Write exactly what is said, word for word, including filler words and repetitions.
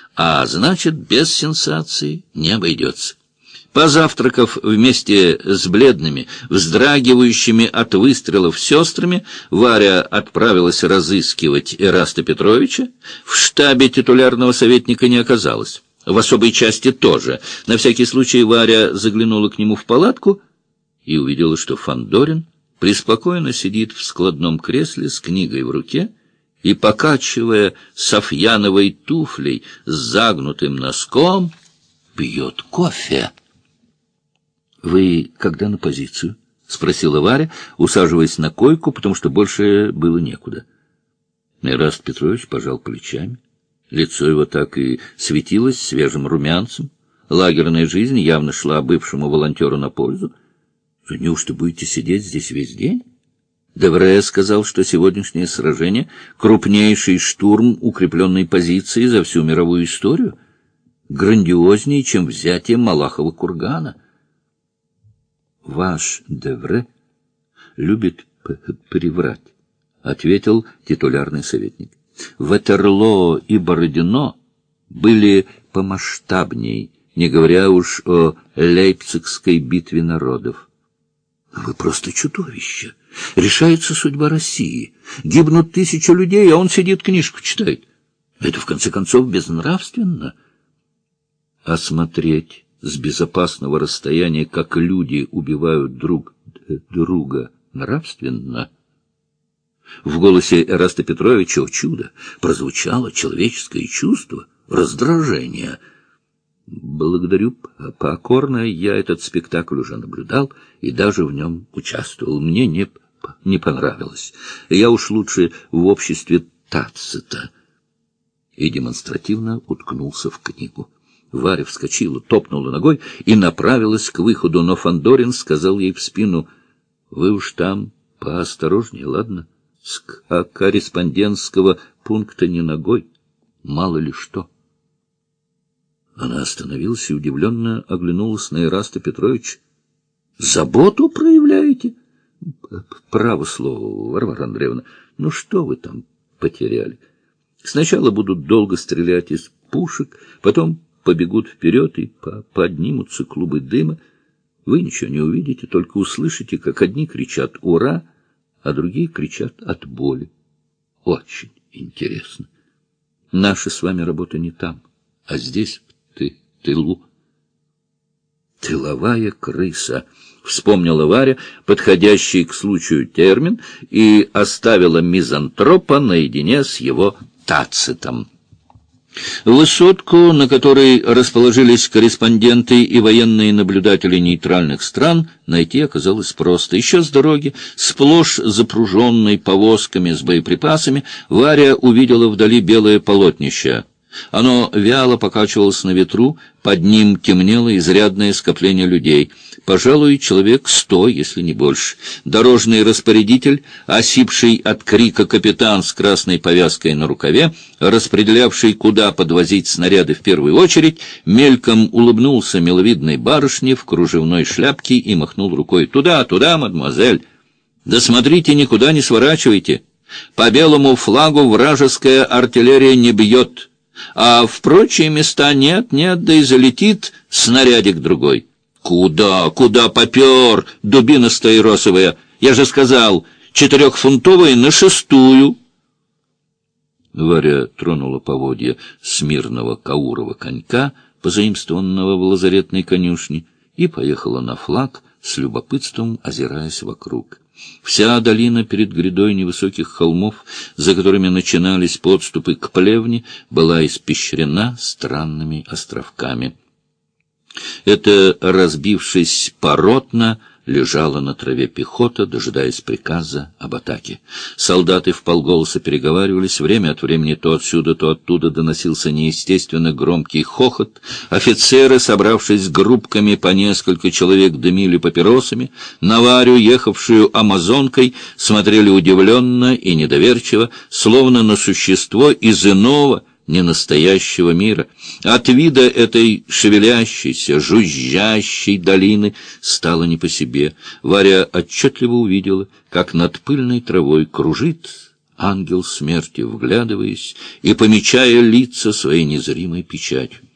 а значит, без сенсации не обойдется. Позавтракав вместе с бледными, вздрагивающими от выстрелов сестрами, Варя отправилась разыскивать Эраста Петровича. В штабе титулярного советника не оказалось. В особой части тоже. На всякий случай Варя заглянула к нему в палатку и увидела, что Фандорин преспокойно сидит в складном кресле с книгой в руке и, покачивая софьяновой туфлей с загнутым носком, пьет кофе. — Вы когда на позицию? — спросила Варя, усаживаясь на койку, потому что больше было некуда. Эраст Петрович пожал плечами. Лицо его так и светилось свежим румянцем. Лагерная жизнь явно шла бывшему волонтеру на пользу. — Неужто будете сидеть здесь весь день? Девре сказал, что сегодняшнее сражение — крупнейший штурм укрепленной позиции за всю мировую историю, грандиознее, чем взятие Малахова кургана. — Ваш Девре любит приврать, — ответил титулярный советник. Ватерлоо и Бородино были помасштабней, не говоря уж о Лейпцигской битве народов. — Вы просто чудовище! Решается судьба России. Гибнут тысячи людей, а он сидит, книжку читает. Это, в конце концов, безнравственно. А смотреть с безопасного расстояния, как люди убивают друг друга, нравственно? В голосе Эраста Петровича, о чудо, прозвучало человеческое чувство раздражения. Благодарю покорно, я этот спектакль уже наблюдал и даже в нем участвовал. Мне не, не понравилось. Я уж лучше в обществе Тацита. И демонстративно уткнулся в книгу. Варя вскочила, топнула ногой и направилась к выходу, но Фандорин сказал ей в спину: — Вы уж там поосторожнее, ладно? С корреспондентского пункта не ногой, мало ли что. Она остановилась и удивленно оглянулась на Эраста Петровича. — Заботу проявляете? — Право слово, Варвара Андреевна, ну что вы там потеряли? Сначала будут долго стрелять из пушек, потом побегут вперед и поднимутся клубы дыма. Вы ничего не увидите, только услышите, как одни кричат «Ура!», а другие кричат от боли. Очень интересно. Наша с вами работа не там, а здесь, в ты, тылу. Тыловая крыса, вспомнила Варя подходящий к случаю термин и оставила мизантропа наедине с его Тацитом. Высотку, на которой расположились корреспонденты и военные наблюдатели нейтральных стран, найти оказалось просто. Еще с дороги, сплошь запруженной повозками с боеприпасами, Варя увидела вдали белое полотнище. Оно вяло покачивалось на ветру, под ним темнело изрядное скопление людей. Пожалуй, человек сто, если не больше. Дорожный распорядитель, осипший от крика капитан с красной повязкой на рукаве, распределявший, куда подвозить снаряды в первую очередь, мельком улыбнулся миловидной барышне в кружевной шляпке и махнул рукой: «Туда, туда, мадемуазель! Да смотрите, никуда не сворачивайте! По белому флагу вражеская артиллерия не бьет, а в прочие места нет, нет, да и залетит снарядик другой». «Куда, куда попер, дубина стаиросовая? Я же сказал, четырехфунтовая на шестую». Варя тронула поводья смирного каурова конька, позаимствованного в лазаретной конюшне, и поехала на флаг, с любопытством озираясь вокруг. Вся долина перед грядой невысоких холмов, за которыми начинались подступы к плевне, была испещрена странными островками. Это, разбившись поротно, лежала на траве пехота, дожидаясь приказа об атаке. Солдаты вполголоса переговаривались, время от времени то отсюда, то оттуда доносился неестественно громкий хохот. Офицеры, собравшись группками по несколько человек, дымили папиросами. На Варю, ехавшую амазонкой, смотрели удивленно и недоверчиво, словно на существо из иного, ненастоящего мира. От вида этой шевелящейся, жужжащей долины стало не по себе. Варя отчетливо увидела, как над пыльной травой кружит, ангел смерти, вглядываясь и помечая лица своей незримой печатью.